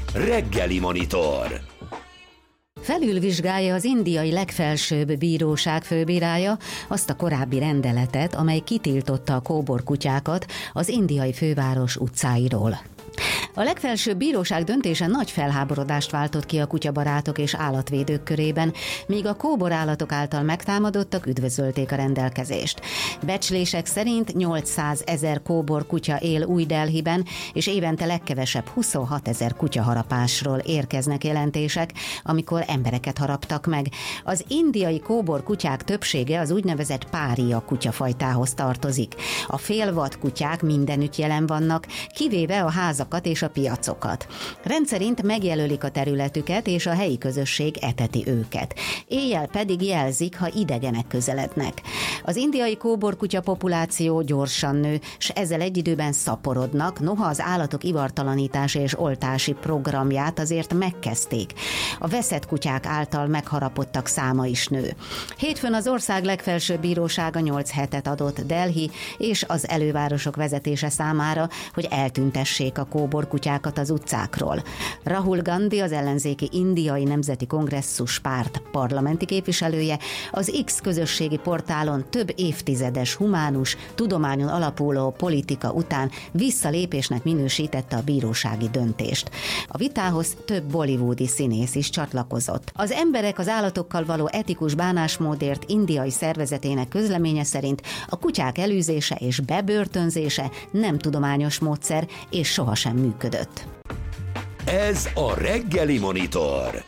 Reggeli Monitor. Felülvizsgálja az indiai legfelsőbb bíróság főbírája azt a korábbi rendeletet, amely kitiltotta a kóborkutyákat az indiai főváros utcáiról. A legfelsőbb bíróság döntése nagy felháborodást váltott ki a kutyabarátok és állatvédők körében, míg a kóborállatok által megtámadottak üdvözölték a rendelkezést. Becslések szerint 800 000 kóborkutya él Új-Delhiben, és évente legkevesebb 26 000 kutyaharapásról érkeznek jelentések, amikor embereket haraptak meg. Az indiai kóborkutyák többsége az úgynevezett pária kutyafajtához tartozik. A félvad kutyák mindenütt jelen vannak, kivéve a házakat és a piacokat. Rendszerint megjelölik a területüket, és a helyi közösség eteti őket. Éjjel pedig jelzik, ha idegenek közelednek. Az indiai kóborkutya populáció gyorsan nő, s ezzel egy időben szaporodnak, noha az állatok ivartalanítási és oltási programját azért megkezdték. A veszett kutyák által megharapottak száma is nő. Hétfőn az ország legfelsőbb bírósága 8 hetet adott Delhi és az elővárosok vezetése számára, hogy eltüntessék a kóborkutyákat az utcákról. Rahul Gandhi, az ellenzéki Indiai Nemzeti Kongresszus párt parlamenti képviselője, az X közösségi portálon több évtizedes humánus, tudományon alapuló politika után visszalépésnek minősítette a bírósági döntést. A vitához több bollywoodi színész is csatlakozott. Az emberek az állatokkal való etikus bánásmódért indiai szervezetének közleménye szerint a kutyák elűzése és bebörtönzése nem tudományos módszer, és sohasem működött. Ez a Reggeli Monitor.